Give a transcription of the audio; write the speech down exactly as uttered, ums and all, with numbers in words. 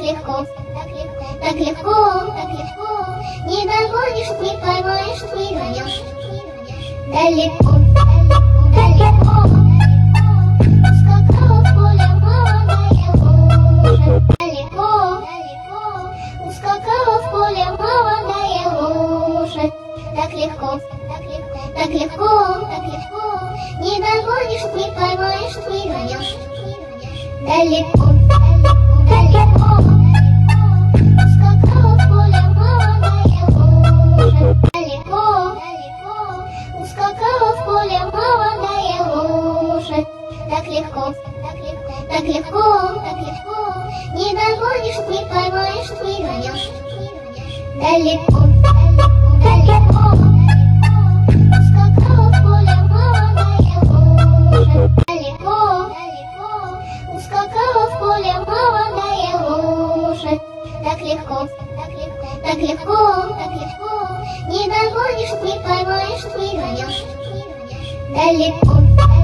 легко, так легко, так легко, так легко. Не догонишь, не поймаешь, не гонешь. Далеко, далеко, далеко, ускакала в поле молодая лошадь. Далеко, далеко, ускакала в поле молодая лошадь. Так легко, так легко, так легко, так легко. Не догонишь, не поймаешь, не гонешь. Далеко, далеко, далеко, ускакала в поле молодая лошадь. Далеко, далеко, ускакала в поле молодая лошадь. Так легко, так легко, так легко, так легко. Не догонишь, не поймаешь, не гонешь. Далеко, далеко, далеко, ускакала в поле молодая лошадь. Далеко, далеко, ускакала в поле молодая лошадь. Так легко, так легко, так легко, так легко. Не догонишь, не поймаешь, не гонешь. Далеко.